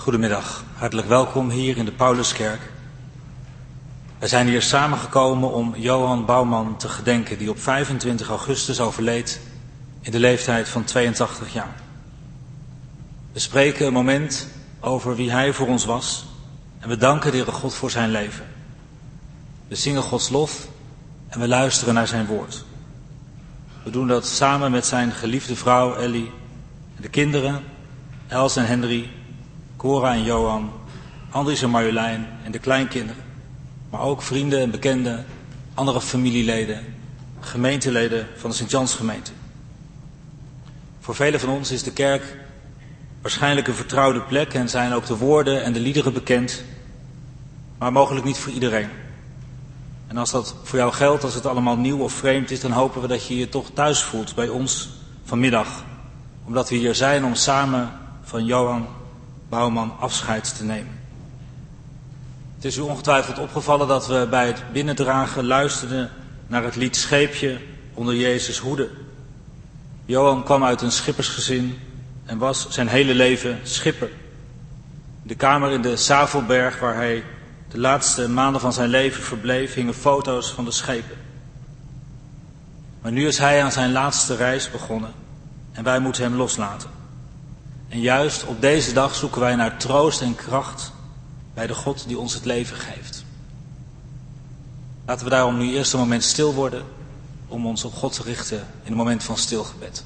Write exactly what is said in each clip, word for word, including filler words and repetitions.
Goedemiddag, hartelijk welkom hier in de Pauluskerk. Wij zijn hier samengekomen om Johan Bouwman te gedenken, die op vijfentwintig augustus overleed in de leeftijd van tweeëntachtig jaar. We spreken een moment over wie hij voor ons was en we danken de Heere God voor zijn leven. We zingen Gods lof en we luisteren naar zijn woord. We doen dat samen met zijn geliefde vrouw Ellie en de kinderen Els en Henry, Cora en Johan, Andries en Marjolein en de kleinkinderen. Maar ook vrienden en bekenden, andere familieleden, gemeenteleden van de Sint-Jansgemeente. Voor velen van ons is de kerk waarschijnlijk een vertrouwde plek en zijn ook de woorden en de liederen bekend, maar mogelijk niet voor iedereen. En als dat voor jou geldt, als het allemaal nieuw of vreemd is, dan hopen we dat je je toch thuis voelt bij ons vanmiddag. Omdat we hier zijn om samen van Johan Bouwman afscheid te nemen. Het is u ongetwijfeld opgevallen dat we bij het binnendragen luisterden naar het lied Scheepje onder Jezus hoede. Johan kwam uit een schippersgezin en was zijn hele leven schipper. De kamer in de Zavelberg waar hij de laatste maanden van zijn leven verbleef, hingen foto's van de schepen. Maar nu is hij aan zijn laatste reis begonnen en wij moeten hem loslaten. En juist op deze dag zoeken wij naar troost en kracht bij de God die ons het leven geeft. Laten we daarom nu eerst een moment stil worden om ons op God te richten in een moment van stilgebed.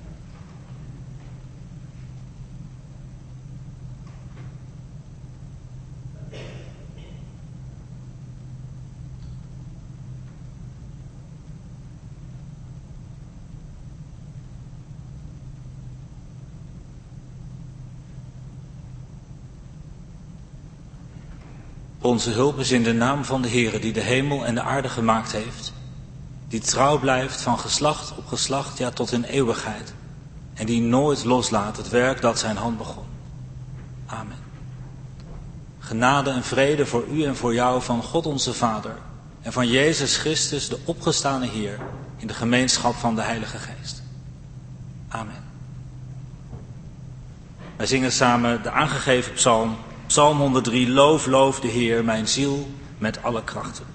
Onze hulp is in de naam van de Heere die de hemel en de aarde gemaakt heeft, die trouw blijft van geslacht op geslacht, ja tot in eeuwigheid, en die nooit loslaat het werk dat zijn hand begon. Amen. Genade en vrede voor u en voor jou van God onze Vader en van Jezus Christus, de opgestane Heer, in de gemeenschap van de Heilige Geest. Amen. Wij zingen samen de aangegeven psalm. Psalm honderddrie, loof, loof de Heer, mijn ziel met alle krachten.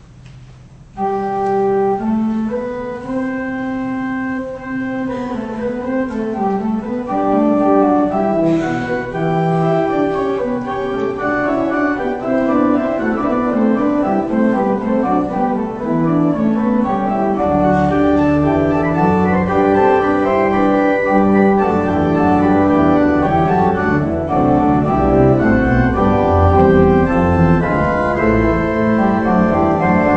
Amen.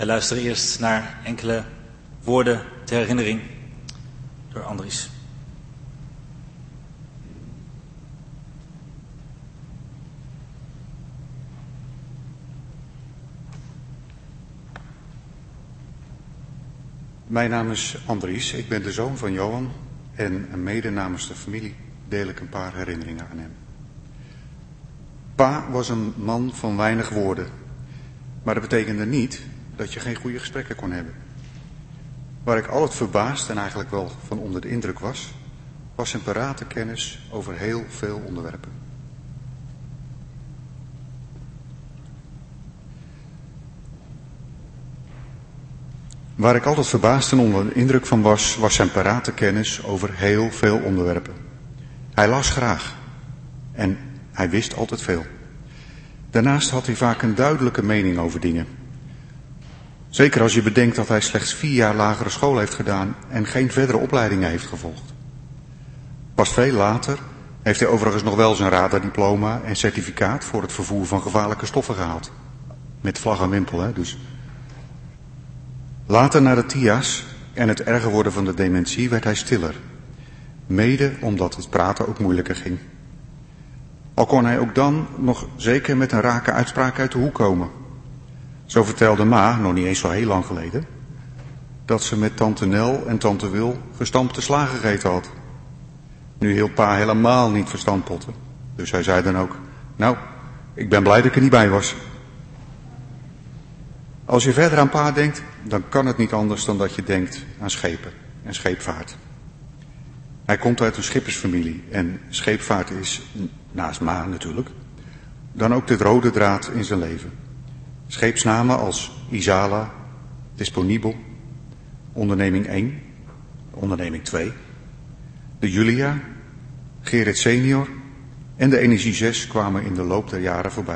Wij luisteren eerst naar enkele woorden ter herinnering door Andries. Mijn naam is Andries, ik ben de zoon van Johan en mede namens de familie deel ik een paar herinneringen aan hem. Pa was een man van weinig woorden, maar dat betekende niet dat je geen goede gesprekken kon hebben. Waar ik altijd verbaasd en eigenlijk wel van onder de indruk was, was zijn parate kennis over heel veel onderwerpen. Waar ik altijd verbaasd en onder de indruk van was, was zijn parate kennis over heel veel onderwerpen. Hij las graag en hij wist altijd veel. Daarnaast had hij vaak een duidelijke mening over dingen. Zeker als je bedenkt dat hij slechts vier jaar lagere school heeft gedaan en geen verdere opleidingen heeft gevolgd. Pas veel later heeft hij overigens nog wel zijn radardiploma en certificaat voor het vervoer van gevaarlijke stoffen gehaald. Met vlag en wimpel, hè, dus. Later na de T I A's en het erger worden van de dementie werd hij stiller. Mede omdat het praten ook moeilijker ging. Al kon hij ook dan nog zeker met een rake uitspraak uit de hoek komen. Zo vertelde ma, nog niet eens zo heel lang geleden, dat ze met tante Nel en tante Wil gestampte sla gegeten had. Nu hield pa helemaal niet van stampotten. Dus hij zei dan ook, nou, ik ben blij dat ik er niet bij was. Als je verder aan pa denkt, dan kan het niet anders dan dat je denkt aan schepen en scheepvaart. Hij komt uit een schippersfamilie en scheepvaart is, naast ma natuurlijk, dan ook de rode draad in zijn leven. Scheepsnamen als Isala, Disponibel, onderneming één, onderneming twee, de Julia, Gerrit senior en de Energie zes kwamen in de loop der jaren voorbij.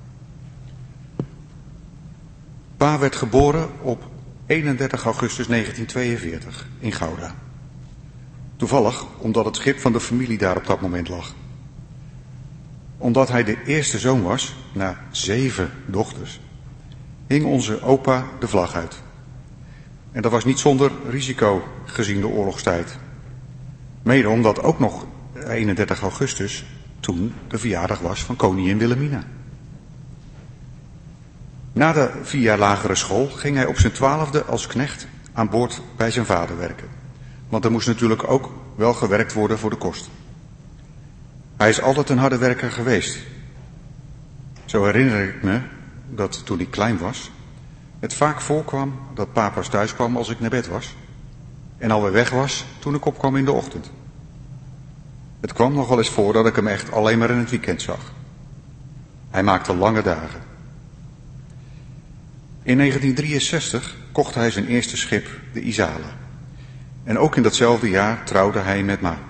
Pa werd geboren op eenendertig augustus negentienhonderdtweeënveertig in Gouda. Toevallig omdat het schip van de familie daar op dat moment lag. Omdat hij de eerste zoon was, na zeven dochters, hing onze opa de vlag uit. En dat was niet zonder risico gezien de oorlogstijd. Mede omdat ook nog eenendertig augustus toen de verjaardag was van koningin Wilhelmina. Na de vier jaar lagere school ging hij op zijn twaalfde als knecht aan boord bij zijn vader werken. Want er moest natuurlijk ook wel gewerkt worden voor de kost. Hij is altijd een harde werker geweest. Zo herinner ik me dat toen ik klein was, het vaak voorkwam dat pa pas thuis kwam als ik naar bed was. En alweer weg was toen ik opkwam in de ochtend. Het kwam nog wel eens voor dat ik hem echt alleen maar in het weekend zag. Hij maakte lange dagen. In negentien drieënzestig kocht hij zijn eerste schip, de Isala. En ook in datzelfde jaar trouwde hij met ma.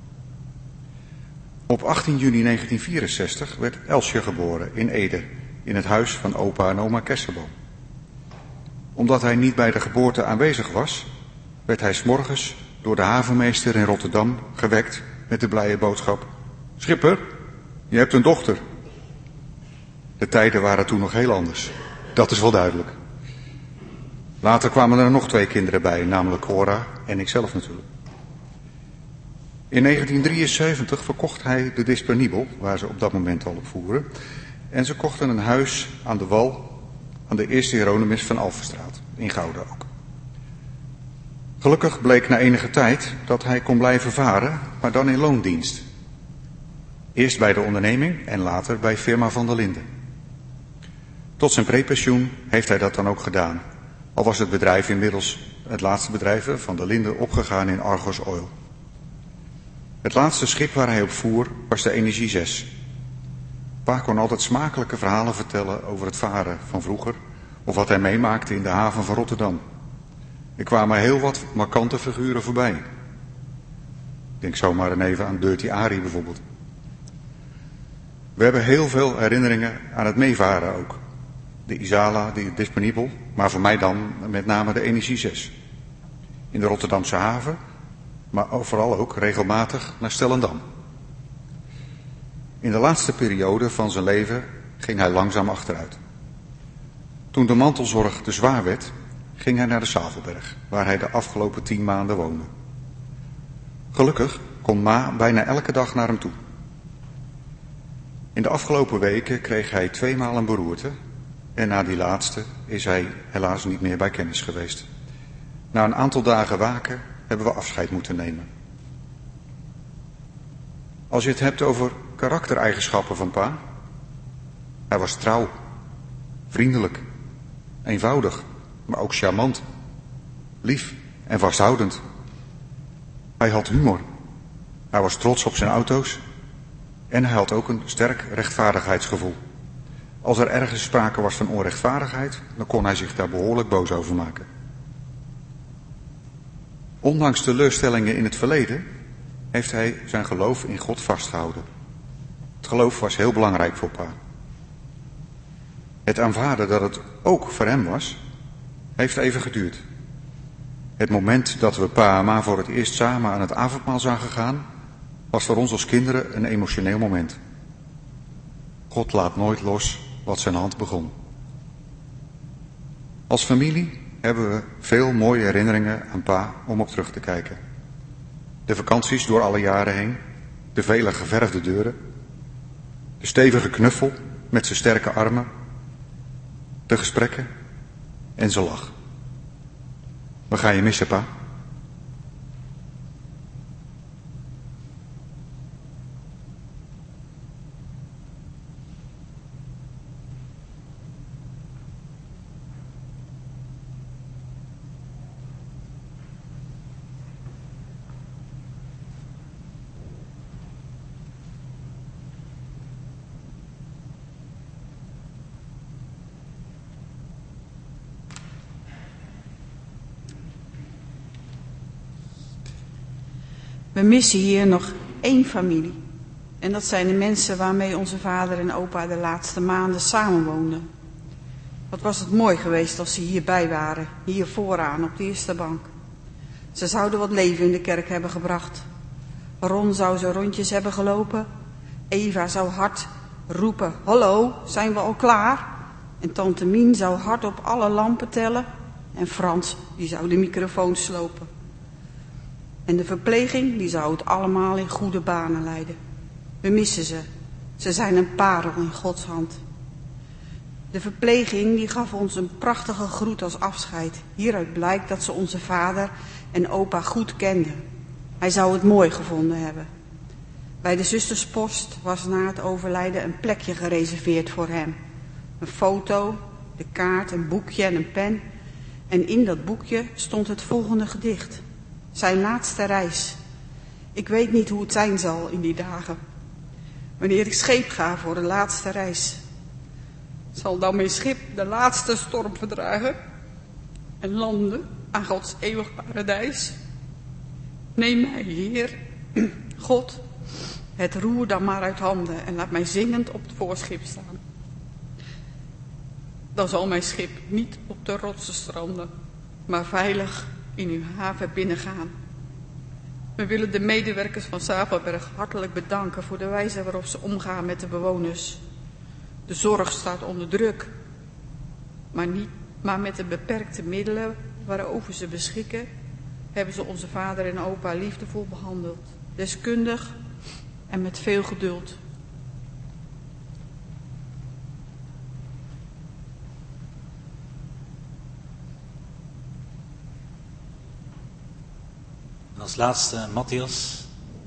Op achttien juni negentien vierenzestig werd Elsje geboren in Ede, in het huis van opa en oma Kersenboom. Omdat hij niet bij de geboorte aanwezig was, werd hij 's morgens door de havenmeester in Rotterdam gewekt met de blije boodschap: Schipper, je hebt een dochter. De tijden waren toen nog heel anders. Dat is wel duidelijk. Later kwamen er nog twee kinderen bij, namelijk Cora en ikzelf natuurlijk. In negentien drieënzeventig verkocht hij de Disponibel, waar ze op dat moment al op voeren. En ze kochten een huis aan de wal aan de eerste Hieronymus van Alphenstraat, in Gouda ook. Gelukkig bleek na enige tijd dat hij kon blijven varen, maar dan in loondienst. Eerst bij de onderneming en later bij firma Van der Linden. Tot zijn prepensioen heeft hij dat dan ook gedaan. Al was het bedrijf inmiddels het laatste bedrijf van der Linden opgegaan in Argos Oil. Het laatste schip waar hij op voer was de Energie zes. Pa kon altijd smakelijke verhalen vertellen over het varen van vroeger of wat hij meemaakte in de haven van Rotterdam. Er kwamen heel wat markante figuren voorbij. Ik denk zomaar even aan Dirty Arie bijvoorbeeld. We hebben heel veel herinneringen aan het meevaren ook. De Isala, de Disponibel, maar voor mij dan met name de Energie zes. In de Rotterdamse haven, maar vooral ook regelmatig naar Stellendam. In de laatste periode van zijn leven ging hij langzaam achteruit. Toen de mantelzorg te zwaar werd, ging hij naar de Zavelberg, waar hij de afgelopen tien maanden woonde. Gelukkig kon Ma bijna elke dag naar hem toe. In de afgelopen weken kreeg hij tweemaal een beroerte en na die laatste is hij helaas niet meer bij kennis geweest. Na een aantal dagen waken hebben we afscheid moeten nemen. Als je het hebt over karaktereigenschappen van pa, hij was trouw, vriendelijk, eenvoudig, maar ook charmant, lief en vasthoudend. Hij had humor, hij was trots op zijn auto's en hij had ook een sterk rechtvaardigheidsgevoel. Als er ergens sprake was van onrechtvaardigheid, dan kon hij zich daar behoorlijk boos over maken. Ondanks teleurstellingen in het verleden heeft hij zijn geloof in God vastgehouden. Het geloof was heel belangrijk voor pa. Het aanvaarden dat het ook voor hem was, heeft even geduurd. Het moment dat we pa en ma voor het eerst samen aan het avondmaal zagen gaan, was voor ons als kinderen een emotioneel moment. God laat nooit los wat zijn hand begon. Als familie hebben we veel mooie herinneringen aan pa om op terug te kijken. De vakanties door alle jaren heen, de vele geverfde deuren, de stevige knuffel met zijn sterke armen, de gesprekken en zijn lach. We gaan je missen, pa. We missen hier nog één familie. En dat zijn de mensen waarmee onze vader en opa de laatste maanden samenwoonden. Wat was het mooi geweest als ze hierbij waren, hier vooraan op de eerste bank. Ze zouden wat leven in de kerk hebben gebracht. Ron zou zo rondjes hebben gelopen. Eva zou hard roepen, hallo, zijn we al klaar? En tante Mien zou hard op alle lampen tellen. En Frans, die zou de microfoon slopen. En de verpleging, die zou het allemaal in goede banen leiden. We missen ze. Ze zijn een parel in Gods hand. De verpleging, die gaf ons een prachtige groet als afscheid. Hieruit blijkt dat ze onze vader en opa goed kenden. Hij zou het mooi gevonden hebben. Bij de zusterspost was na het overlijden een plekje gereserveerd voor hem. Een foto, de kaart, een boekje en een pen. En in dat boekje stond het volgende gedicht. Zijn laatste reis. Ik weet niet hoe het zijn zal in die dagen. Wanneer ik scheep ga voor de laatste reis. Zal dan mijn schip de laatste storm verdragen. En landen aan Gods eeuwig paradijs. Neem mij, Heer, God, het roer dan maar uit handen. En laat mij zingend op het voorschip staan. Dan zal mijn schip niet op de rotsen stranden. Maar veilig in uw haven binnengaan. We willen de medewerkers van Zavelberg hartelijk bedanken voor de wijze waarop ze omgaan met de bewoners. De zorg staat onder druk, maar, niet, maar met de beperkte middelen waarover ze beschikken, hebben ze onze vader en opa liefdevol behandeld, deskundig en met veel geduld. En als laatste Matthias.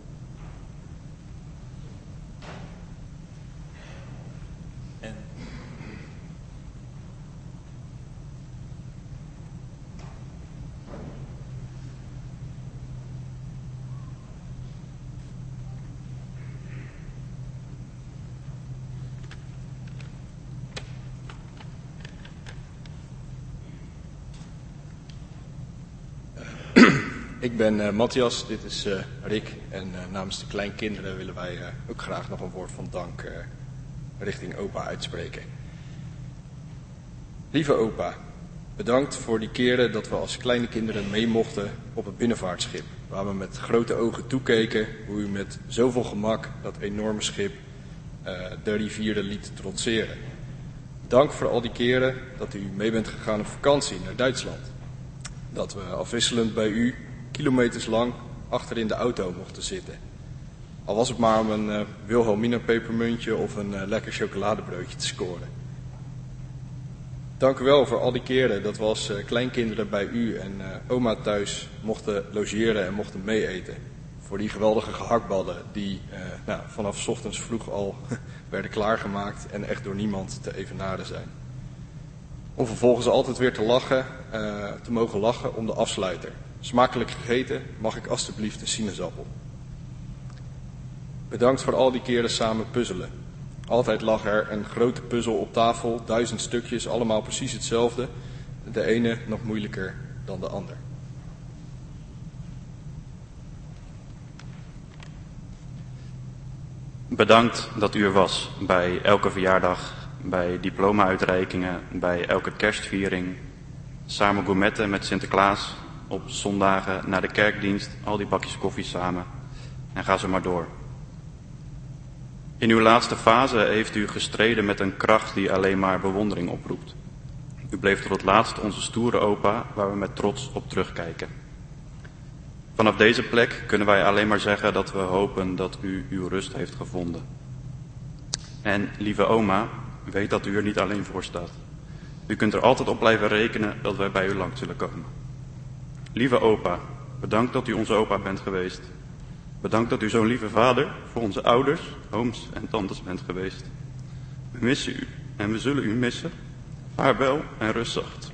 En Ik ben uh, Matthias, dit is uh, Rick en uh, namens de kleinkinderen willen wij uh, ook graag nog een woord van dank uh, richting opa uitspreken. Lieve opa, bedankt voor die keren dat we als kleine kinderen mee mochten op het binnenvaartschip. Waar we met grote ogen toekeken hoe u met zoveel gemak dat enorme schip uh, de rivieren liet trotseren. Dank voor al die keren dat u mee bent gegaan op vakantie naar Duitsland. Dat we afwisselend bij u kilometers lang achter in de auto mochten zitten. Al was het maar om een uh, Wilhelmina pepermuntje of een uh, lekker chocoladebroodje te scoren. Dank u wel voor al die keren dat we als uh, kleinkinderen bij u en uh, oma thuis mochten logeren en mochten meeeten. Voor die geweldige gehaktballen die uh, nou, vanaf 's ochtends vroeg al werden klaargemaakt en echt door niemand te evenaren zijn. Om vervolgens altijd weer te lachen, uh, te mogen lachen om de afsluiter. Smakelijk gegeten, mag ik alstublieft een sinaasappel. Bedankt voor al die keren samen puzzelen. Altijd lag er een grote puzzel op tafel, duizend stukjes, allemaal precies hetzelfde. De ene nog moeilijker dan de ander. Bedankt dat u er was bij elke verjaardag, bij diploma-uitreikingen, bij elke kerstviering. Samen gourmetten met Sinterklaas, op zondagen naar de kerkdienst, al die bakjes koffie samen. En ga zo maar door. In uw laatste fase heeft u gestreden met een kracht die alleen maar bewondering oproept. U bleef tot het laatst onze stoere opa, waar we met trots op terugkijken. Vanaf deze plek kunnen wij alleen maar zeggen dat we hopen dat u uw rust heeft gevonden. En lieve oma, weet dat u er niet alleen voor staat. U kunt er altijd op blijven rekenen dat wij bij u langs zullen komen. Lieve opa, bedankt dat u onze opa bent geweest. Bedankt dat u zo'n lieve vader voor onze ouders, ooms en tantes bent geweest. We missen u en we zullen u missen. Vaarwel en rust zacht.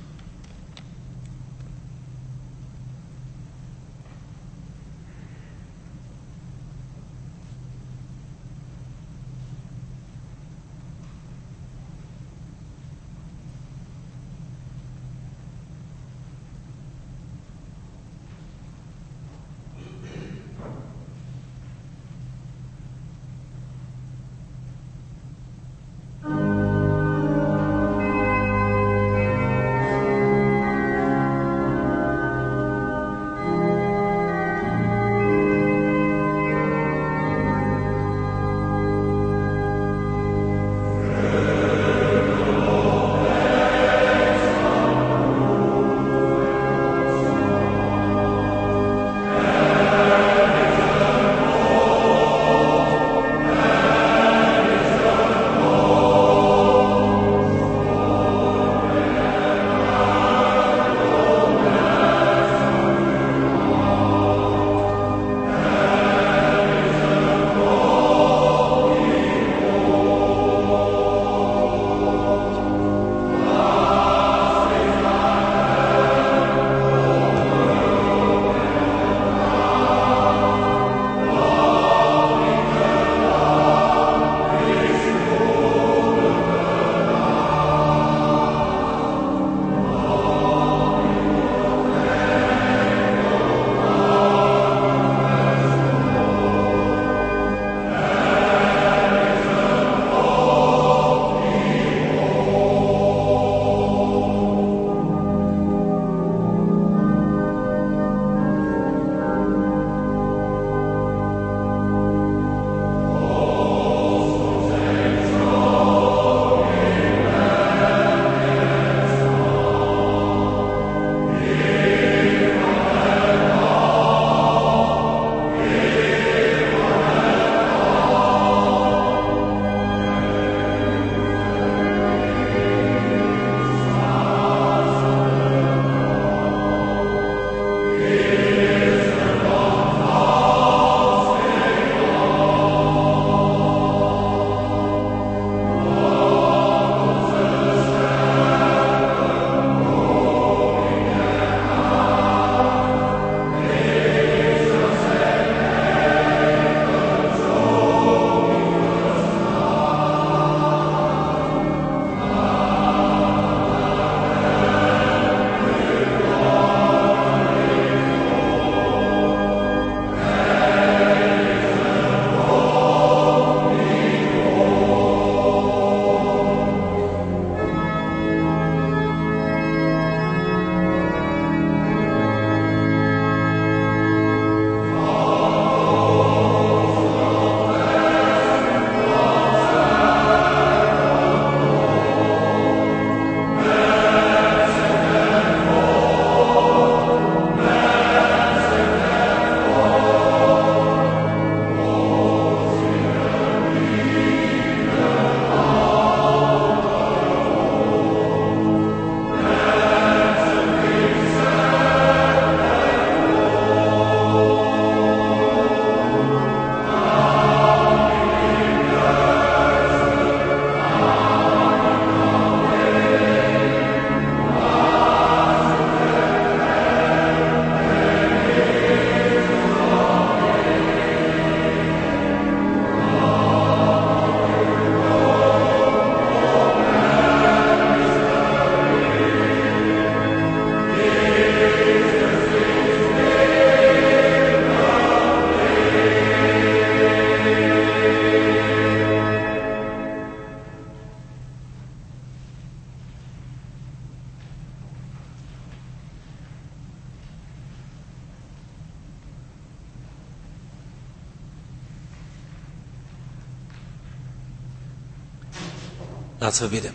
Laten we bidden.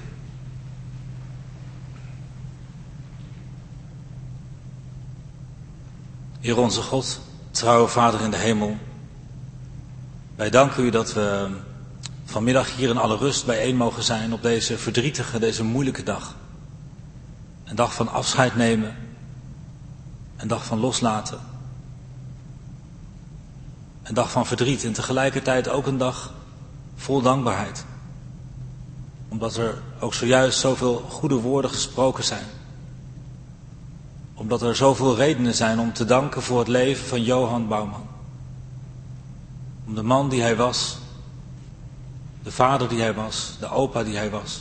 Heer onze God, trouwe Vader in de hemel, wij danken u dat we vanmiddag hier in alle rust bijeen mogen zijn op deze verdrietige, deze moeilijke dag. Een dag van afscheid nemen, een dag van loslaten, een dag van verdriet en tegelijkertijd ook een dag vol dankbaarheid. Omdat er ook zojuist zoveel goede woorden gesproken zijn. Omdat er zoveel redenen zijn om te danken voor het leven van Johan Bouwman. Om de man die hij was, de vader die hij was, de opa die hij was.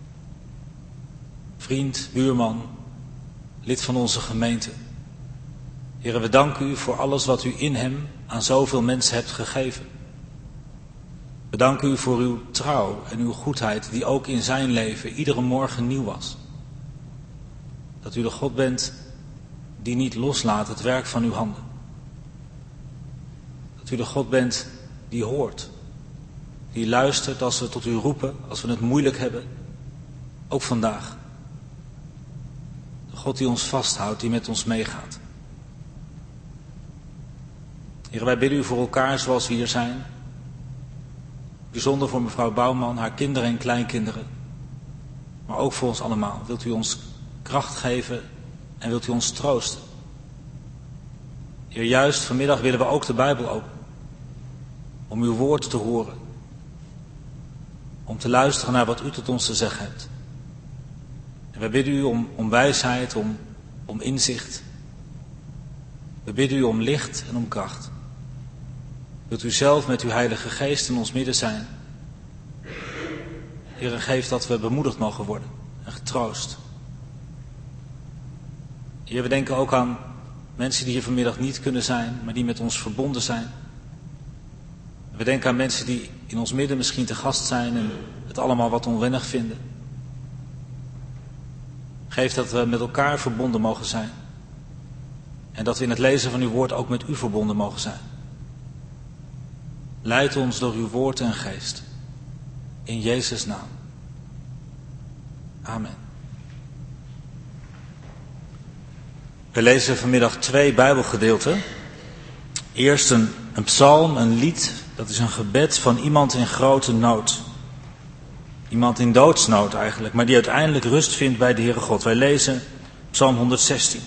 Vriend, buurman, lid van onze gemeente. Heere, we danken u voor alles wat u in hem aan zoveel mensen hebt gegeven. We danken u voor uw trouw en uw goedheid die ook in zijn leven iedere morgen nieuw was. Dat u de God bent die niet loslaat het werk van uw handen. Dat u de God bent die hoort, die luistert als we tot u roepen, als we het moeilijk hebben, ook vandaag. De God die ons vasthoudt, die met ons meegaat. Heer, wij bidden u voor elkaar zoals we hier zijn. Bijzonder voor mevrouw Bouwman, haar kinderen en kleinkinderen. Maar ook voor ons allemaal. Wilt u ons kracht geven en wilt u ons troosten. Heer, juist vanmiddag willen we ook de Bijbel openen. Om uw woord te horen. Om te luisteren naar wat u tot ons te zeggen hebt. En wij bidden u om, om wijsheid, om, om inzicht. We bidden u om licht en om kracht. Wilt u zelf met uw Heilige Geest in ons midden zijn. Heer, geef dat we bemoedigd mogen worden en getroost. Heer, we denken ook aan mensen die hier vanmiddag niet kunnen zijn, maar die met ons verbonden zijn. We denken aan mensen die in ons midden misschien te gast zijn en het allemaal wat onwennig vinden. Geef dat we met elkaar verbonden mogen zijn. En dat we in het lezen van uw woord ook met u verbonden mogen zijn. Leid ons door uw woord en geest. In Jezus' naam. Amen. We lezen vanmiddag twee Bijbelgedeelten. Eerst een, een psalm, een lied. Dat is een gebed van iemand in grote nood. Iemand in doodsnood eigenlijk, maar die uiteindelijk rust vindt bij de Heere God. Wij lezen psalm honderdzestien.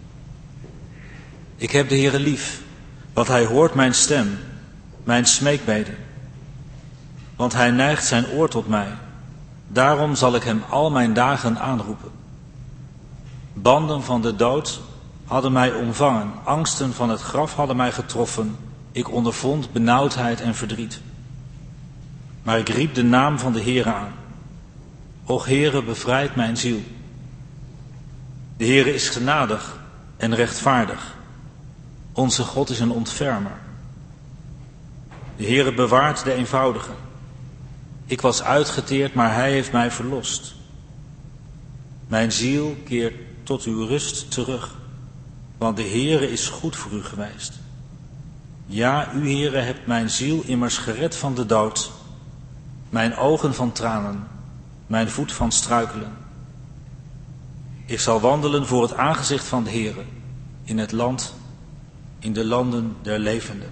Ik heb de Heere lief, want hij hoort mijn stem, mijn smeekbeden. Want hij neigt zijn oor tot mij. Daarom zal ik hem al mijn dagen aanroepen. Banden van de dood hadden mij omvangen, angsten van het graf hadden mij getroffen. Ik ondervond benauwdheid en verdriet. Maar ik riep de naam van de Heere aan. O Heere, bevrijd mijn ziel. De Heere is genadig en rechtvaardig. Onze God is een ontfermer. De Heere bewaart de eenvoudigen. Ik was uitgeteerd, maar hij heeft mij verlost. Mijn ziel keert tot uw rust terug, want de Heere is goed voor u geweest. Ja, u Heere hebt mijn ziel immers gered van de dood, mijn ogen van tranen, mijn voet van struikelen. Ik zal wandelen voor het aangezicht van de Heere, in het land, in de landen der levenden.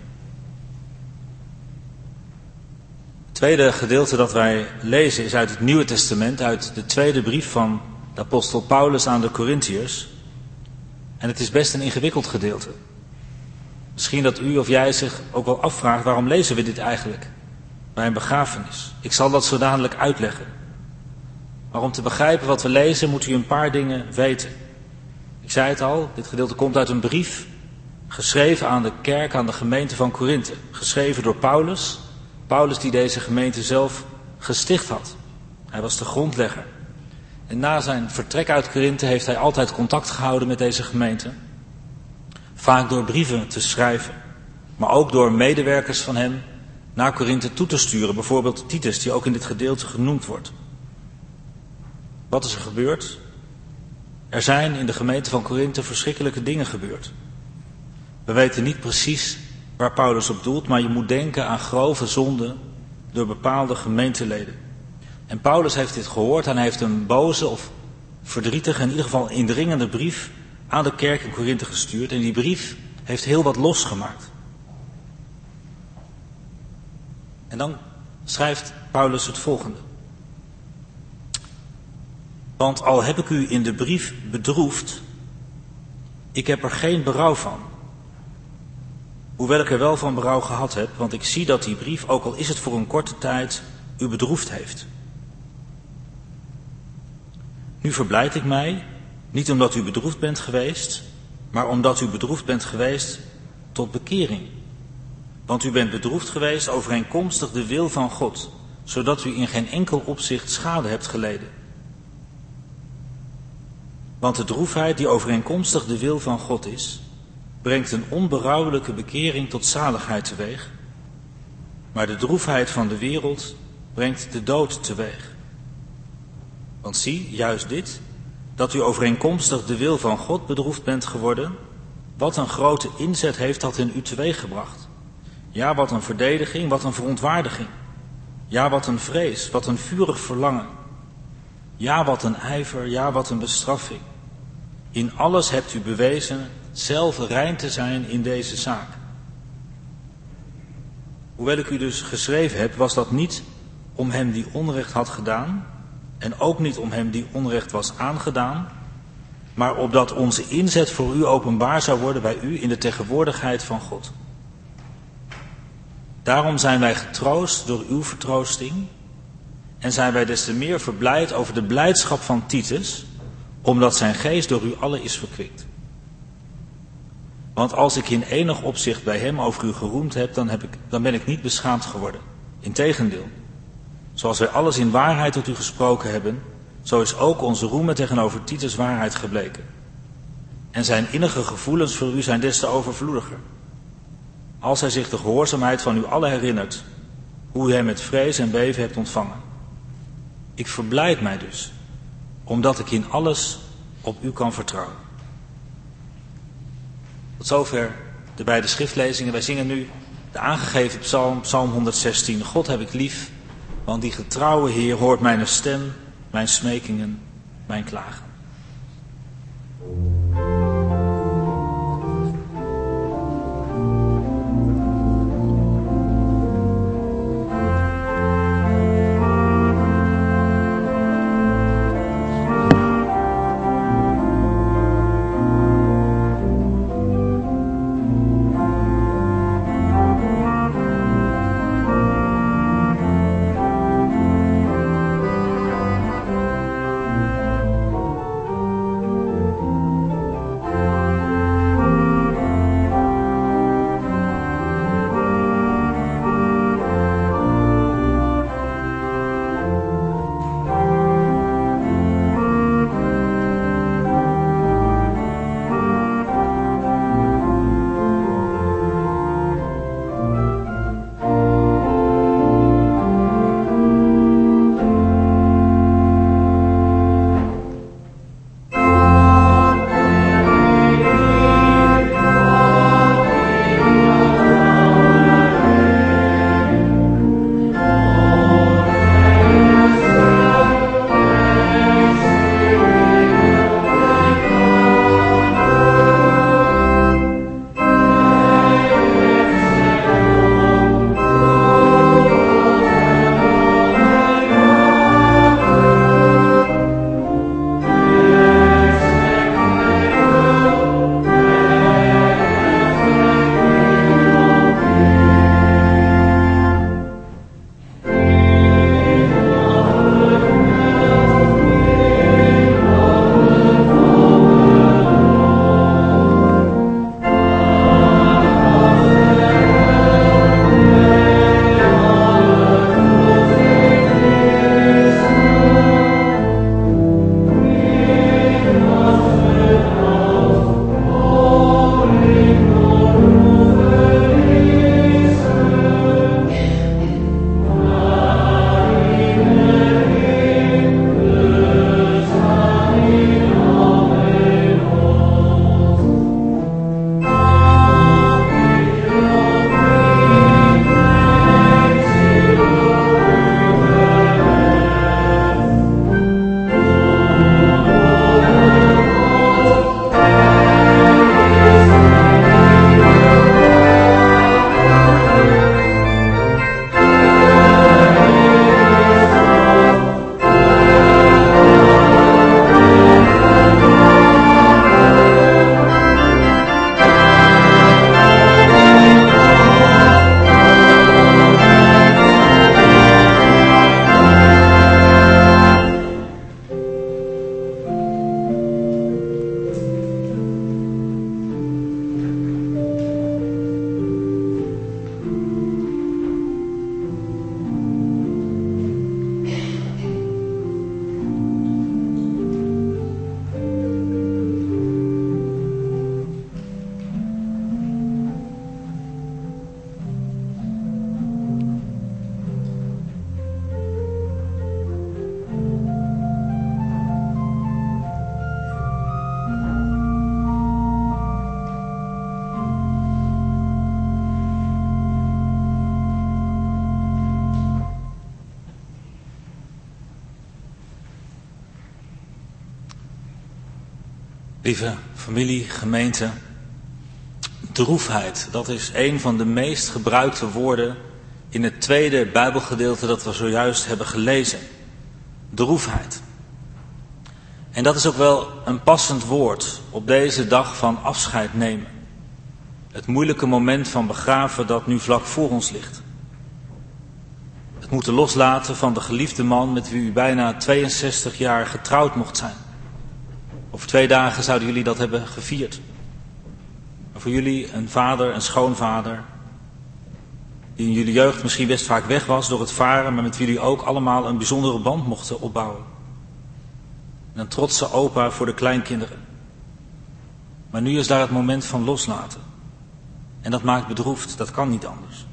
Het tweede gedeelte dat wij lezen is uit het Nieuwe Testament, uit de tweede brief van de apostel Paulus aan de Korintiërs. En het is best een ingewikkeld gedeelte. Misschien dat u of jij zich ook wel afvraagt, waarom lezen we dit eigenlijk bij een begrafenis? Ik zal dat zo dadelijk uitleggen. Maar om te begrijpen wat we lezen, moet u een paar dingen weten. Ik zei het al, dit gedeelte komt uit een brief, geschreven aan de kerk, aan de gemeente van Korinthe. Geschreven door Paulus, Paulus die deze gemeente zelf gesticht had. Hij was de grondlegger. En na zijn vertrek uit Korinthe heeft hij altijd contact gehouden met deze gemeente. Vaak door brieven te schrijven, maar ook door medewerkers van hem naar Korinthe toe te sturen. Bijvoorbeeld Titus, die ook in dit gedeelte genoemd wordt. Wat is er gebeurd? Er zijn in de gemeente van Korinthe verschrikkelijke dingen gebeurd. We weten niet precies waar Paulus op doelt, maar je moet denken aan grove zonden door bepaalde gemeenteleden. En Paulus heeft dit gehoord en hij heeft een boze of verdrietige, in ieder geval indringende brief aan de kerk in Korinthe gestuurd. En die brief heeft heel wat losgemaakt. En dan schrijft Paulus het volgende. Want al heb ik u in de brief bedroefd, ik heb er geen berouw van. Hoewel ik er wel van berouw gehad heb, want ik zie dat die brief, ook al is het voor een korte tijd, u bedroefd heeft. Nu verblijd ik mij, niet omdat u bedroefd bent geweest, maar omdat u bedroefd bent geweest tot bekering. Want u bent bedroefd geweest overeenkomstig de wil van God, zodat u in geen enkel opzicht schade hebt geleden. Want de droefheid die overeenkomstig de wil van God is, brengt een onberouwelijke bekering tot zaligheid teweeg, maar de droefheid van de wereld brengt de dood teweeg. Want zie, juist dit, dat u overeenkomstig de wil van God bedroefd bent geworden, wat een grote inzet heeft dat in u teweeggebracht. Ja, wat een verdediging, wat een verontwaardiging. Ja, wat een vrees, wat een vurig verlangen. Ja, wat een ijver, ja, wat een bestraffing. In alles hebt u bewezen zelf rein te zijn in deze zaak. Hoewel ik u dus geschreven heb, was dat niet om hem die onrecht had gedaan, en ook niet om hem die onrecht was aangedaan, maar opdat onze inzet voor u openbaar zou worden bij u in de tegenwoordigheid van God. Daarom zijn wij getroost door uw vertroosting en zijn wij des te meer verblijd over de blijdschap van Titus, omdat zijn geest door u allen is verkwikt. Want als ik in enig opzicht bij hem over u geroemd heb, dan, heb ik, dan ben ik niet beschaamd geworden. Integendeel, zoals wij alles in waarheid tot u gesproken hebben, zo is ook onze roemen tegenover Titus waarheid gebleken. En zijn innige gevoelens voor u zijn des te overvloediger. Als hij zich de gehoorzaamheid van u allen herinnert, hoe u hem met vrees en beven hebt ontvangen. Ik verblijd mij dus, omdat ik in alles op u kan vertrouwen. Tot zover de beide schriftlezingen. Wij zingen nu de aangegeven psalm, psalm honderdzestien. God heb ik lief, want die getrouwe Heer hoort mijn stem, mijn smekingen, mijn klagen. Lieve familie, gemeente, droefheid, dat is een van de meest gebruikte woorden in het tweede Bijbelgedeelte dat we zojuist hebben gelezen. Droefheid. En dat is ook wel een passend woord op deze dag van afscheid nemen. Het moeilijke moment van begraven dat nu vlak voor ons ligt. Het moeten loslaten van de geliefde man met wie u bijna tweeënzestig jaar getrouwd mocht zijn. Over twee dagen zouden jullie dat hebben gevierd. Maar voor jullie een vader, een schoonvader, die in jullie jeugd misschien best vaak weg was door het varen, maar met wie jullie ook allemaal een bijzondere band mochten opbouwen. En een trotse opa voor de kleinkinderen. Maar nu is daar het moment van loslaten. En dat maakt bedroefd, dat kan niet anders.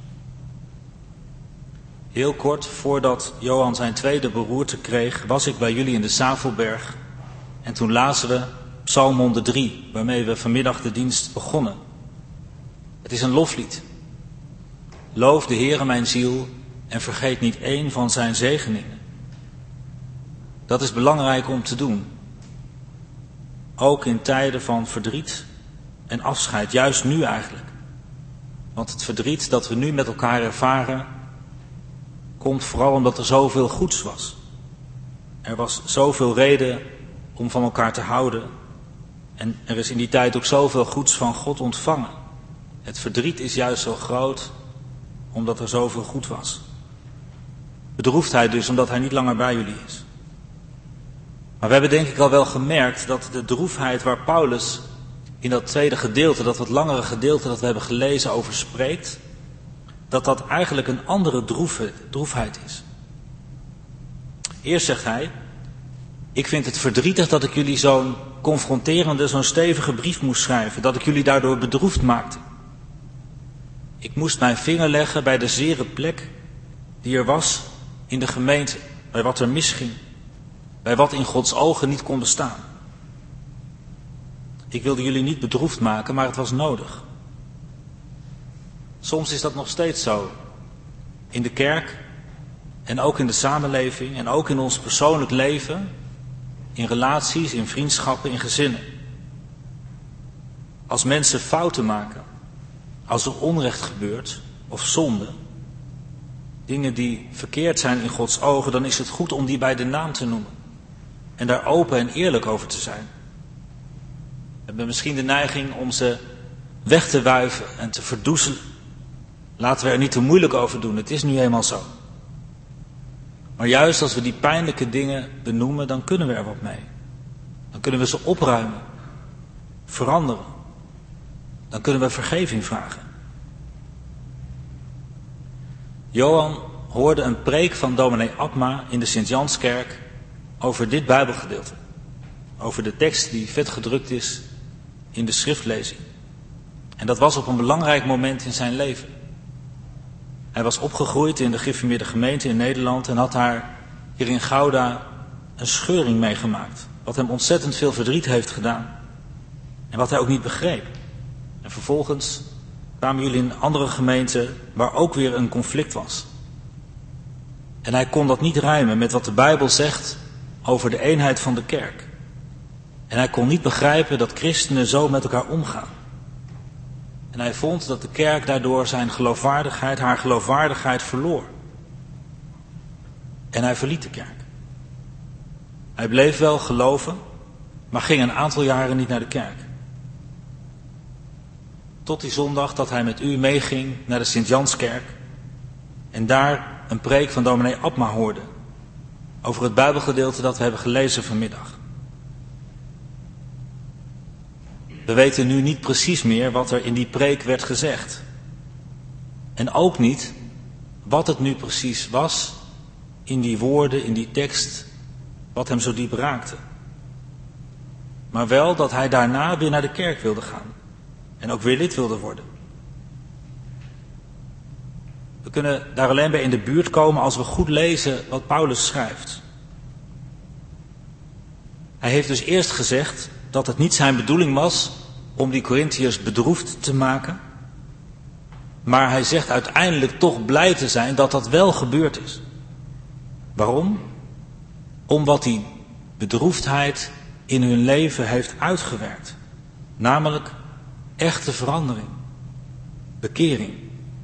Heel kort voordat Johan zijn tweede beroerte kreeg, was ik bij jullie in de Zavelberg. En toen lazen we Psalm honderddrie, waarmee we vanmiddag de dienst begonnen. Het is een loflied. Loof de Heere mijn ziel en vergeet niet één van zijn zegeningen. Dat is belangrijk om te doen. Ook in tijden van verdriet en afscheid, juist nu eigenlijk. Want het verdriet dat we nu met elkaar ervaren, komt vooral omdat er zoveel goeds was. Er was zoveel reden om van elkaar te houden. En er is in die tijd ook zoveel goeds van God ontvangen. Het verdriet is juist zo groot, omdat er zoveel goed was. Bedroefdheid dus, omdat hij niet langer bij jullie is. Maar we hebben denk ik al wel gemerkt dat de droefheid waar Paulus in dat tweede gedeelte, dat wat langere gedeelte dat we hebben gelezen over spreekt, dat dat eigenlijk een andere droefheid, droefheid is. Eerst zegt hij, ik vind het verdrietig dat ik jullie zo'n confronterende, zo'n stevige brief moest schrijven, dat ik jullie daardoor bedroefd maakte. Ik moest mijn vinger leggen bij de zere plek die er was in de gemeente, bij wat er misging, bij wat in Gods ogen niet kon bestaan. Ik wilde jullie niet bedroefd maken, maar het was nodig. Soms is dat nog steeds zo. In de kerk en ook in de samenleving en ook in ons persoonlijk leven, in relaties, in vriendschappen, in gezinnen. Als mensen fouten maken, als er onrecht gebeurt of zonde, dingen die verkeerd zijn in Gods ogen, dan is het goed om die bij de naam te noemen. En daar open en eerlijk over te zijn. We hebben misschien de neiging om ze weg te wuiven en te verdoezelen. Laten we er niet te moeilijk over doen, het is nu eenmaal zo. Maar juist als we die pijnlijke dingen benoemen, dan kunnen we er wat mee. Dan kunnen we ze opruimen, veranderen. Dan kunnen we vergeving vragen. Johan hoorde een preek van dominee Abma in de Sint-Janskerk over dit Bijbelgedeelte. Over de tekst die vet gedrukt is in de schriftlezing. En dat was op een belangrijk moment in zijn leven. Hij was opgegroeid in de gereformeerde gemeente in Nederland en had daar hier in Gouda een scheuring meegemaakt. Wat hem ontzettend veel verdriet heeft gedaan. En wat hij ook niet begreep. En vervolgens kwamen jullie in een andere gemeente waar ook weer een conflict was. En hij kon dat niet rijmen met wat de Bijbel zegt over de eenheid van de kerk. En hij kon niet begrijpen dat christenen zo met elkaar omgaan. En hij vond dat de kerk daardoor zijn geloofwaardigheid, haar geloofwaardigheid verloor. En hij verliet de kerk. Hij bleef wel geloven, maar ging een aantal jaren niet naar de kerk. Tot die zondag dat hij met u meeging naar de Sint-Janskerk en daar een preek van dominee Abma hoorde over het Bijbelgedeelte dat we hebben gelezen vanmiddag. We weten nu niet precies meer wat er in die preek werd gezegd. En ook niet wat het nu precies was in die woorden, in die tekst, wat hem zo diep raakte. Maar wel dat hij daarna weer naar de kerk wilde gaan. En ook weer lid wilde worden. We kunnen daar alleen bij in de buurt komen als we goed lezen wat Paulus schrijft. Hij heeft dus eerst gezegd dat het niet zijn bedoeling was om die Korintiërs bedroefd te maken. Maar hij zegt uiteindelijk toch blij te zijn dat dat wel gebeurd is. Waarom? Omdat die bedroefdheid in hun leven heeft uitgewerkt. Namelijk echte verandering, bekering.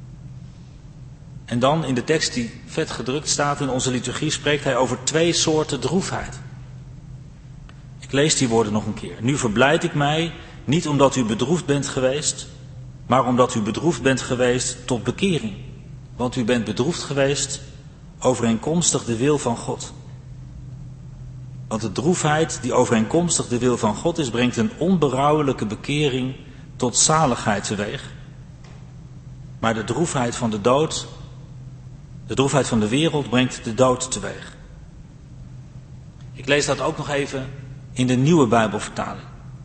En dan in de tekst die vet gedrukt staat in onze liturgie spreekt hij over twee soorten droefheid. Ik lees die woorden nog een keer. Nu verblijd ik mij, niet omdat u bedroefd bent geweest, maar omdat u bedroefd bent geweest tot bekering. Want u bent bedroefd geweest overeenkomstig de wil van God. Want de droefheid die overeenkomstig de wil van God is, brengt een onberouwelijke bekering tot zaligheid teweeg. Maar de droefheid van de dood, de droefheid van de wereld brengt de dood teweeg. Ik lees dat ook nog even in de nieuwe Bijbelvertaling.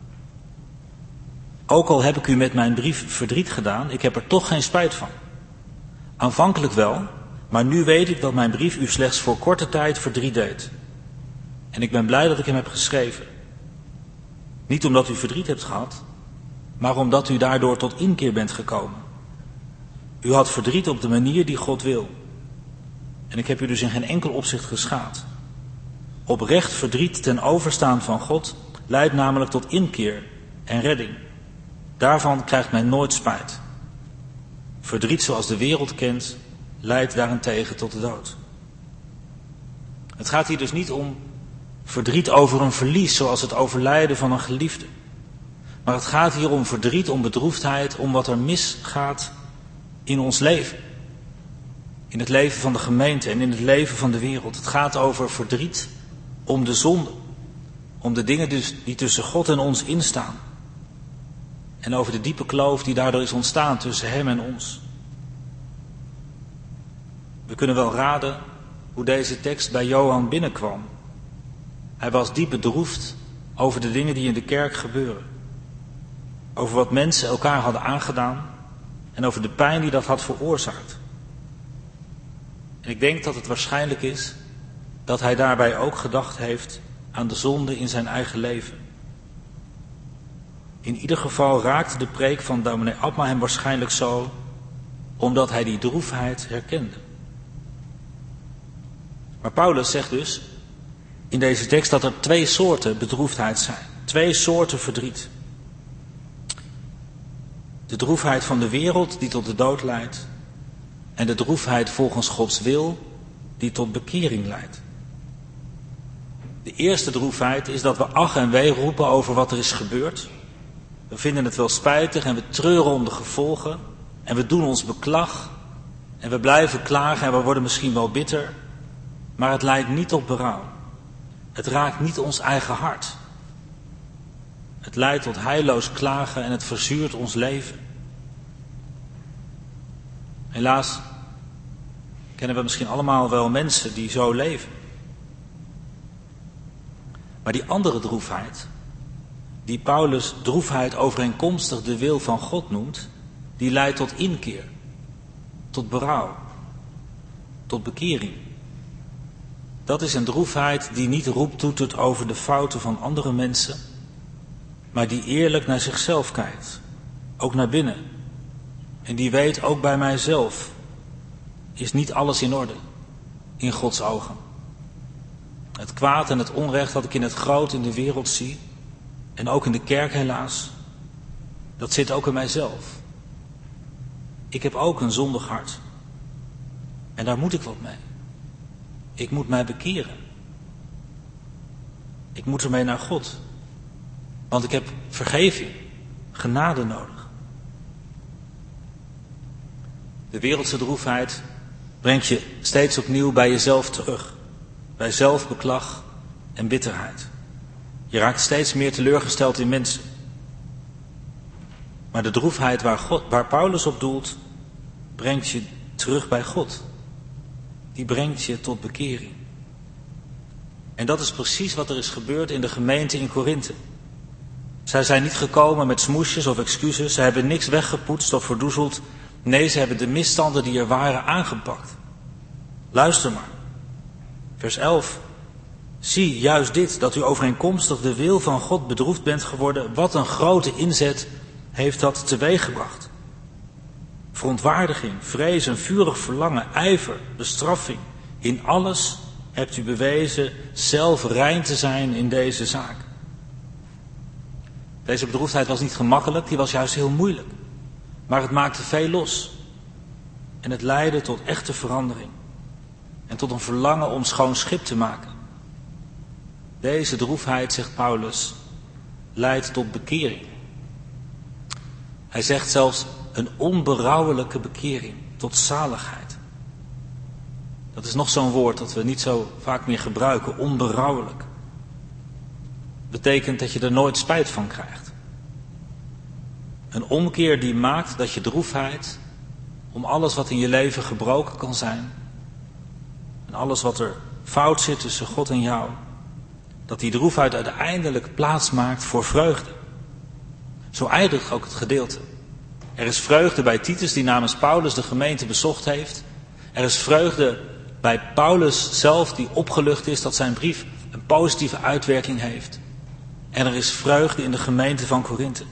Ook al heb ik u met mijn brief verdriet gedaan, ik heb er toch geen spijt van. Aanvankelijk wel, maar nu weet ik dat mijn brief u slechts voor korte tijd verdriet deed. En ik ben blij dat ik hem heb geschreven. Niet omdat u verdriet hebt gehad, maar omdat u daardoor tot inkeer bent gekomen. U had verdriet op de manier die God wil. En ik heb u dus in geen enkel opzicht geschaad. Oprecht verdriet ten overstaan van God leidt namelijk tot inkeer en redding. Daarvan krijgt men nooit spijt. Verdriet zoals de wereld kent, leidt daarentegen tot de dood. Het gaat hier dus niet om verdriet over een verlies, zoals het overlijden van een geliefde. Maar het gaat hier om verdriet, om bedroefdheid, om wat er misgaat in ons leven. In het leven van de gemeente en in het leven van de wereld. Het gaat over verdriet om de zonde. Om de dingen dus die tussen God en ons instaan. En over de diepe kloof die daardoor is ontstaan tussen hem en ons. We kunnen wel raden hoe deze tekst bij Johan binnenkwam. Hij was diep bedroefd over de dingen die in de kerk gebeuren. Over wat mensen elkaar hadden aangedaan en over de pijn die dat had veroorzaakt. En ik denk dat het waarschijnlijk is dat hij daarbij ook gedacht heeft aan de zonde in zijn eigen leven. In ieder geval raakte de preek van dominee Abma hem waarschijnlijk zo, omdat hij die droefheid herkende. Maar Paulus zegt dus in deze tekst dat er twee soorten bedroefdheid zijn. Twee soorten verdriet. De droefheid van de wereld die tot de dood leidt. En de droefheid volgens Gods wil die tot bekering leidt. De eerste droefheid is dat we ach en wee roepen over wat er is gebeurd. We vinden het wel spijtig en we treuren om de gevolgen. En we doen ons beklag. En we blijven klagen en we worden misschien wel bitter. Maar het leidt niet tot berouw. Het raakt niet ons eigen hart. Het leidt tot heilloos klagen en het verzuurt ons leven. Helaas kennen we misschien allemaal wel mensen die zo leven. Maar die andere droefheid, die Paulus droefheid overeenkomstig de wil van God noemt, die leidt tot inkeer, tot berouw, tot bekering. Dat is een droefheid die niet roeptoetert over de fouten van andere mensen, maar die eerlijk naar zichzelf kijkt, ook naar binnen. En die weet, ook bij mijzelf is niet alles in orde in Gods ogen. Het kwaad en het onrecht dat ik in het groot in de wereld zie, en ook in de kerk helaas, dat zit ook in mijzelf. Ik heb ook een zondig hart. En daar moet ik wat mee. Ik moet mij bekeren. Ik moet ermee naar God. Want ik heb vergeving, genade nodig. De wereldse droefheid brengt je steeds opnieuw bij jezelf terug. Bij zelfbeklag en bitterheid. Je raakt steeds meer teleurgesteld in mensen. Maar de droefheid waar, God, waar Paulus op doelt, brengt je terug bij God. Die brengt je tot bekering. En dat is precies wat er is gebeurd in de gemeente in Korinthe. Zij zijn niet gekomen met smoesjes of excuses. Ze hebben niks weggepoetst of verdoezeld. Nee, ze hebben de misstanden die er waren aangepakt. Luister maar. Vers elf. Zie juist dit, dat u overeenkomstig de wil van God bedroefd bent geworden. Wat een grote inzet heeft dat teweeggebracht. Verontwaardiging, vrees, een vurig verlangen, ijver, bestraffing. In alles hebt u bewezen zelf rein te zijn in deze zaak. Deze bedroefdheid was niet gemakkelijk, die was juist heel moeilijk. Maar het maakte veel los. En het leidde tot echte verandering. En tot een verlangen om schoon schip te maken. Deze droefheid, zegt Paulus, leidt tot bekering. Hij zegt zelfs een onberouwelijke bekering, tot zaligheid. Dat is nog zo'n woord dat we niet zo vaak meer gebruiken, onberouwelijk. Betekent dat je er nooit spijt van krijgt. Een omkeer die maakt dat je droefheid, om alles wat in je leven gebroken kan zijn, en alles wat er fout zit tussen God en jou, dat die droefheid uiteindelijk plaats maakt voor vreugde. Zo eindigt ook het gedeelte. Er is vreugde bij Titus, die namens Paulus de gemeente bezocht heeft. Er is vreugde bij Paulus zelf, die opgelucht is dat zijn brief een positieve uitwerking heeft. En er is vreugde in de gemeente van Korinthe.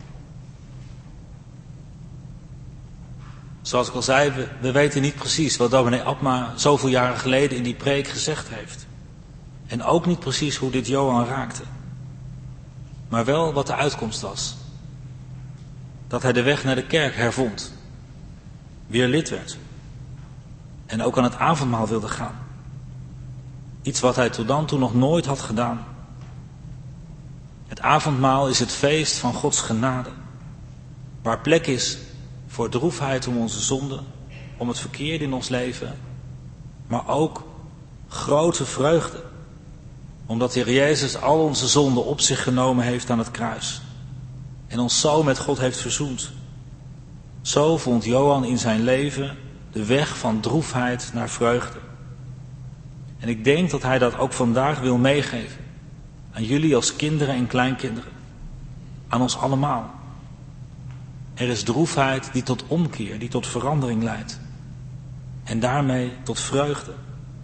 Zoals ik al zei, we, we weten niet precies wat dominee Abma zoveel jaren geleden in die preek gezegd heeft. En ook niet precies hoe dit Johan raakte. Maar wel wat de uitkomst was. Dat hij de weg naar de kerk hervond. Weer lid werd. En ook aan het avondmaal wilde gaan. Iets wat hij tot dan toe nog nooit had gedaan. Het avondmaal is het feest van Gods genade. Waar plek is voor droefheid om onze zonde, om het verkeerde in ons leven. Maar ook grote vreugde. Omdat de Heer Jezus al onze zonden op zich genomen heeft aan het kruis. En ons zo met God heeft verzoend. Zo vond Johan in zijn leven de weg van droefheid naar vreugde. En ik denk dat hij dat ook vandaag wil meegeven. Aan jullie als kinderen en kleinkinderen. Aan ons allemaal. Er is droefheid die tot omkeer, die tot verandering leidt. En daarmee tot vreugde.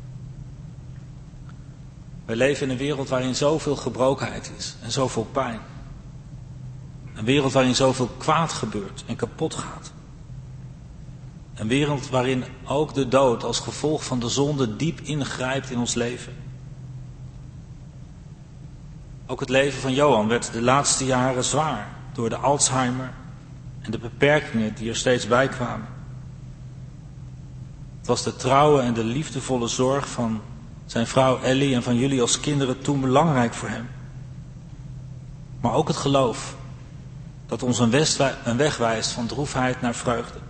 Wij leven in een wereld waarin zoveel gebrokenheid is en zoveel pijn. Een wereld waarin zoveel kwaad gebeurt en kapot gaat. Een wereld waarin ook de dood als gevolg van de zonde diep ingrijpt in ons leven. Ook het leven van Johan werd de laatste jaren zwaar door de Alzheimer en de beperkingen die er steeds bij kwamen. Het was de trouwe en de liefdevolle zorg van zijn vrouw Ellie en van jullie als kinderen toen belangrijk voor hem. Maar ook het geloof dat ons een weg wijst van droefheid naar vreugde.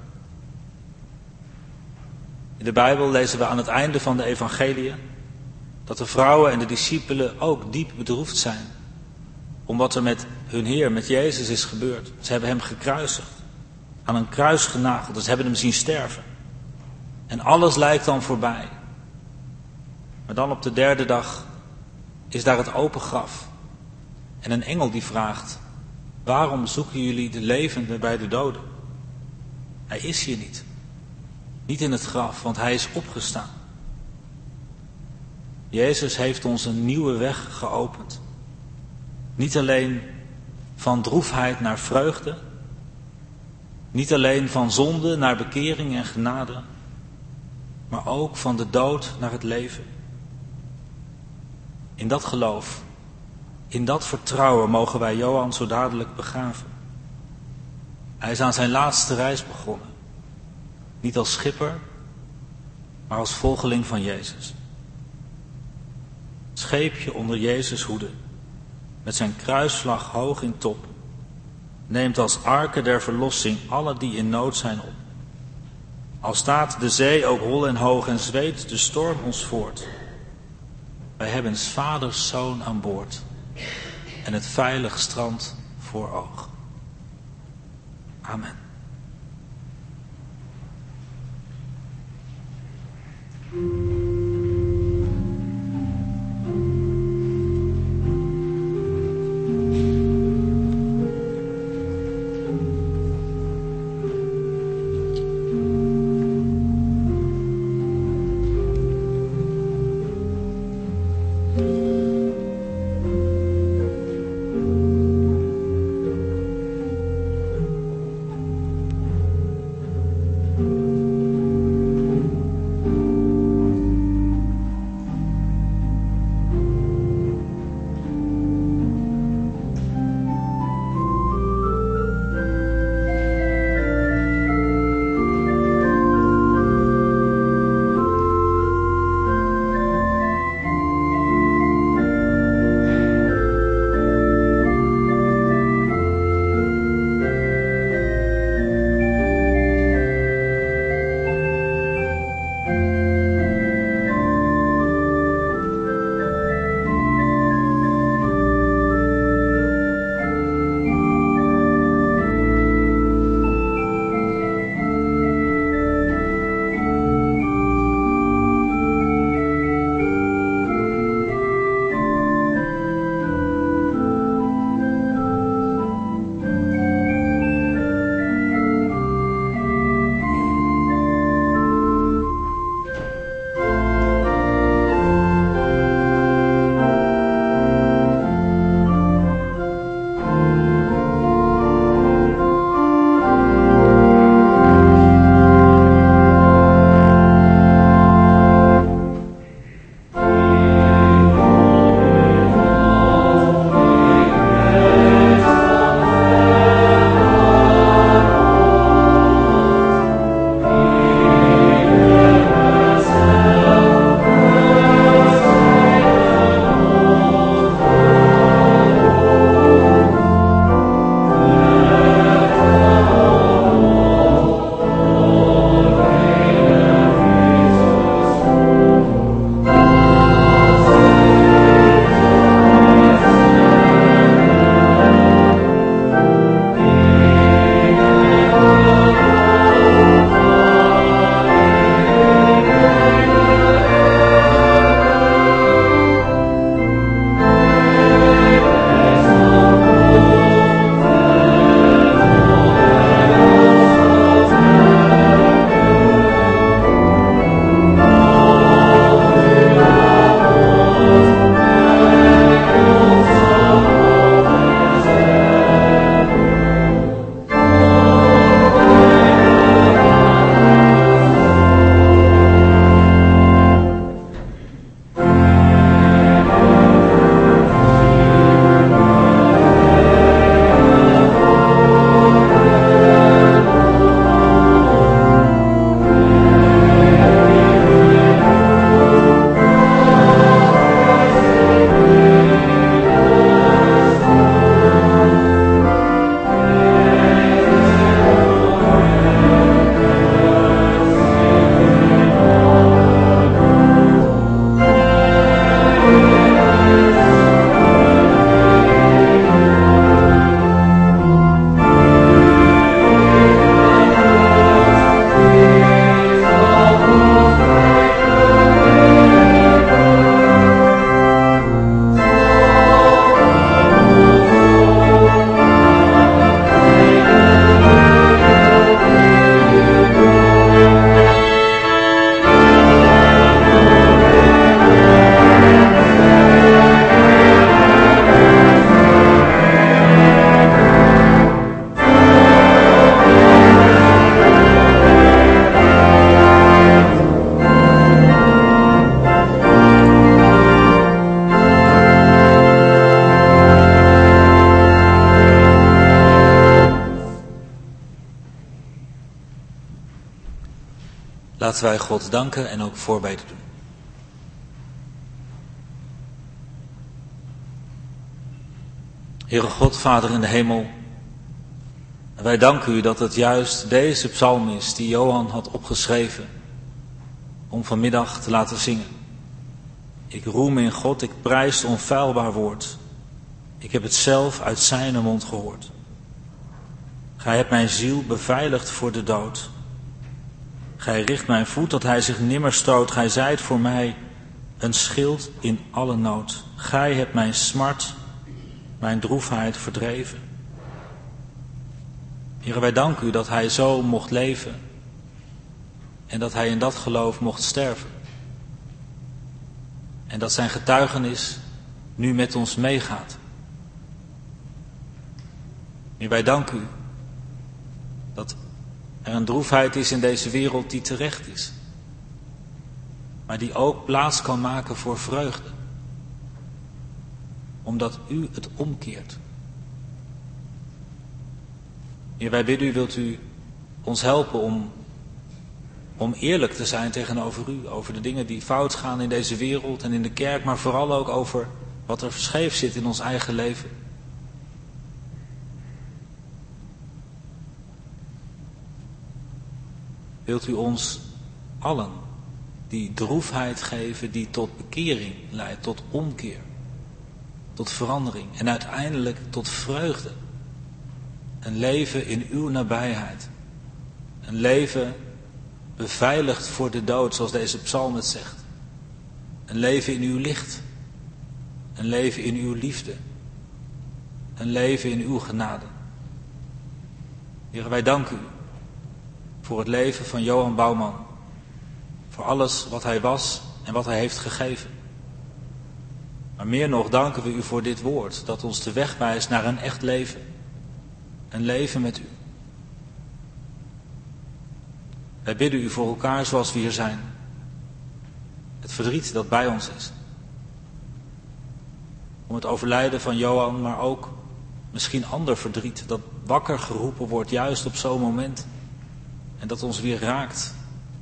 In de Bijbel lezen we aan het einde van de evangeliën dat de vrouwen en de discipelen ook diep bedroefd zijn om wat er met hun Heer, met Jezus is gebeurd. Ze hebben hem gekruisigd, aan een kruis genageld, dus ze hebben hem zien sterven. En alles lijkt dan voorbij. Maar dan op de derde dag is daar het open graf. En een engel die vraagt, waarom zoeken jullie de levende bij de doden? Hij is hier niet. Niet in het graf, want hij is opgestaan. Jezus heeft ons een nieuwe weg geopend. Niet alleen van droefheid naar vreugde. Niet alleen van zonde naar bekering en genade. Maar ook van de dood naar het leven. In dat geloof, in dat vertrouwen mogen wij Johan zo dadelijk begraven. Hij is aan zijn laatste reis begonnen. Niet als schipper, maar als volgeling van Jezus. Scheepje onder Jezus' hoede, met zijn kruisvlag hoog in top, neemt als arken der verlossing alle die in nood zijn op. Al staat de zee ook hol en hoog en zweept de storm ons voort. Wij hebben 's vaders zoon aan boord en het veilig strand voor oog. Amen. Laten wij God danken en ook voorbeden doen. Heere God, Vader in de hemel, wij danken u dat het juist deze psalm is die Johan had opgeschreven om vanmiddag te laten zingen. Ik roem in God, ik prijs het onfeilbaar woord. Ik heb het zelf uit zijn mond gehoord. Gij hebt mijn ziel beveiligd voor de dood. Gij richt mijn voet dat hij zich nimmer stoot. Gij zijt voor mij een schild in alle nood. Gij hebt mijn smart, mijn droefheid verdreven. Heere, wij danken u dat hij zo mocht leven en dat hij in dat geloof mocht sterven. En dat zijn getuigenis nu met ons meegaat. Heer, wij danken u dat er een droefheid is in deze wereld die terecht is, maar die ook plaats kan maken voor vreugde, omdat u het omkeert. Heer, wij bidden u, wilt u ons helpen om, om eerlijk te zijn tegenover u, over de dingen die fout gaan in deze wereld en in de kerk, maar vooral ook over wat er scheef zit in ons eigen leven. Wilt u ons allen die droefheid geven die tot bekering leidt, tot omkeer, tot verandering en uiteindelijk tot vreugde. Een leven in uw nabijheid. Een leven beveiligd voor de dood, zoals deze psalm het zegt. Een leven in uw licht. Een leven in uw liefde. Een leven in uw genade. Heer, wij danken u voor het leven van Johan Bouwman. Voor alles wat hij was en wat hij heeft gegeven. Maar meer nog danken we u voor dit woord, dat ons de weg wijst naar een echt leven. Een leven met u. Wij bidden u voor elkaar zoals we hier zijn. Het verdriet dat bij ons is. Om het overlijden van Johan, maar ook misschien ander verdriet dat wakker geroepen wordt juist op zo'n moment. En dat ons weer raakt.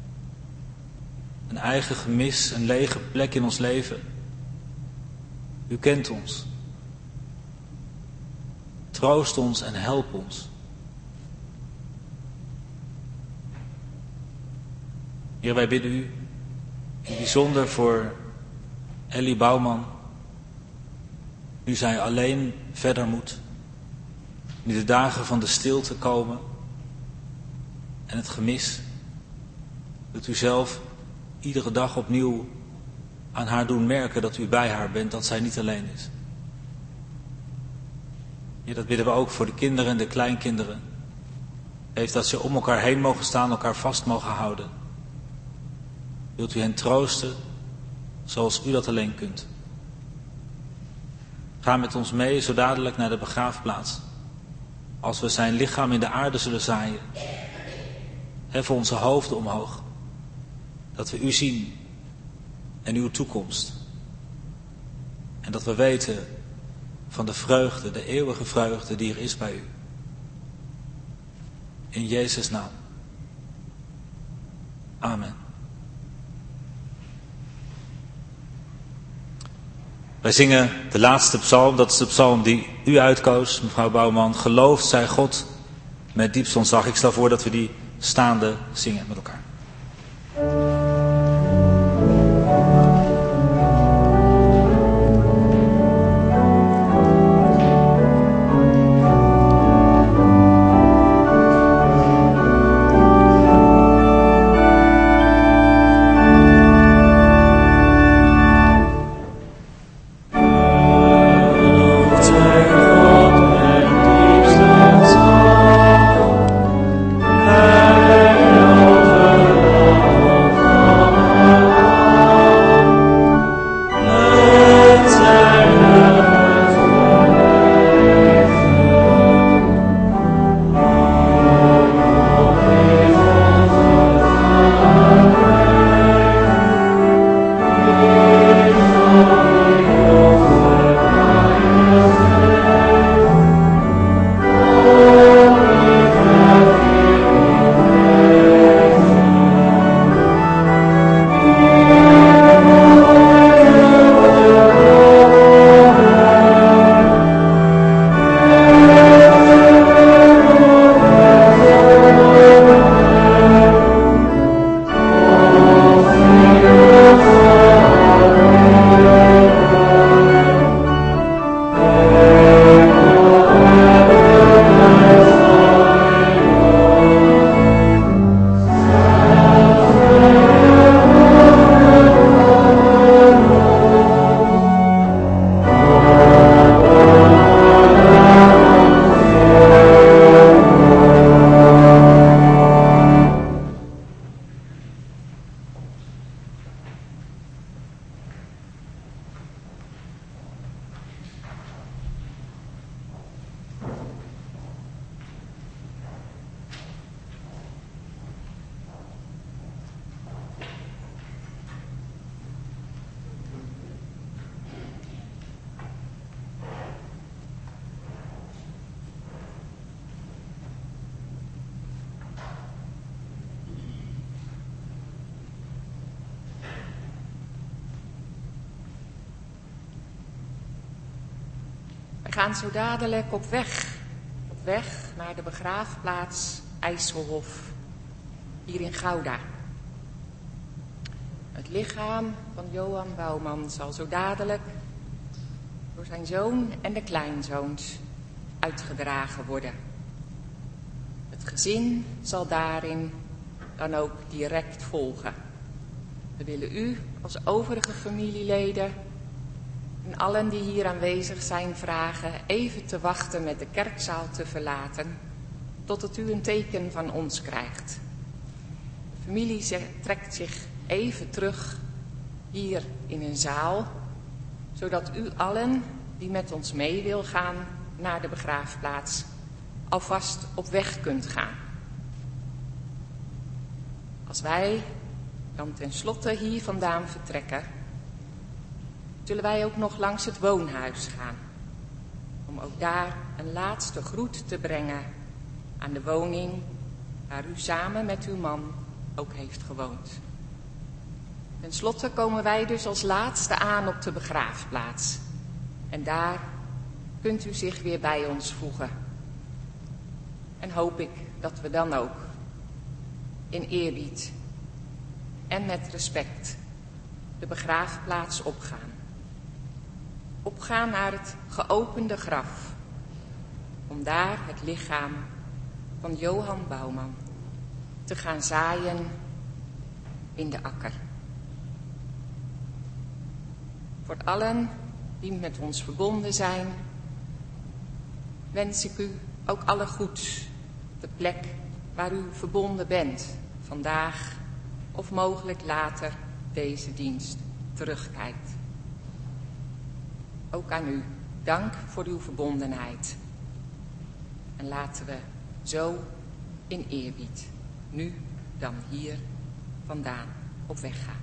Een eigen gemis, een lege plek in ons leven. U kent ons. Troost ons en help ons. Heer, wij bidden u in het bijzonder voor Ellie Bouwman. Nu zij alleen verder moet. Nu de dagen van de stilte komen. En het gemis. Dat u zelf iedere dag opnieuw aan haar doen merken dat u bij haar bent. Dat zij niet alleen is. Ja, dat bidden we ook voor de kinderen en de kleinkinderen. Heeft dat ze om elkaar heen mogen staan, elkaar vast mogen houden. Wilt u hen troosten zoals u dat alleen kunt. Ga met ons mee zo dadelijk naar de begraafplaats. Als we zijn lichaam in de aarde zullen zaaien. Heffen onze hoofden omhoog. Dat we u zien en uw toekomst. En dat we weten van de vreugde, de eeuwige vreugde die er is bij u. In Jezus' naam. Amen. Wij zingen de laatste psalm, dat is de psalm die u uitkoos, mevrouw Bouwman. Geloofd zij God met diepst ontzag. Ik stel voor dat we die staande zingen met elkaar. Over gaan zo dadelijk op weg. Op weg naar de begraafplaats IJsselhof, hier in Gouda. Het lichaam van Johan Bouwman zal zo dadelijk door zijn zoon en de kleinzoons uitgedragen worden. Het gezin zal daarin dan ook direct volgen. We willen u als overige familieleden en allen die hier aanwezig zijn vragen even te wachten met de kerkzaal te verlaten, totdat u een teken van ons krijgt. De familie trekt zich even terug hier in een zaal, zodat u allen die met ons mee wil gaan naar de begraafplaats alvast op weg kunt gaan. Als wij dan tenslotte hier vandaan vertrekken, zullen wij ook nog langs het woonhuis gaan, om ook daar een laatste groet te brengen aan de woning waar u samen met uw man ook heeft gewoond. Ten slotte komen wij dus als laatste aan op de begraafplaats. En daar kunt u zich weer bij ons voegen. En hoop ik dat we dan ook in eerbied en met respect de begraafplaats opgaan. Opgaan naar het geopende graf, om daar het lichaam van Johan Bouwman te gaan zaaien in de akker. Voor allen die met ons verbonden zijn, wens ik u ook alle goeds op de plek waar u verbonden bent, vandaag of mogelijk later deze dienst terugkijkt. Ook aan u dank voor uw verbondenheid. En laten we zo in eerbied, nu dan hier vandaan op weg gaan.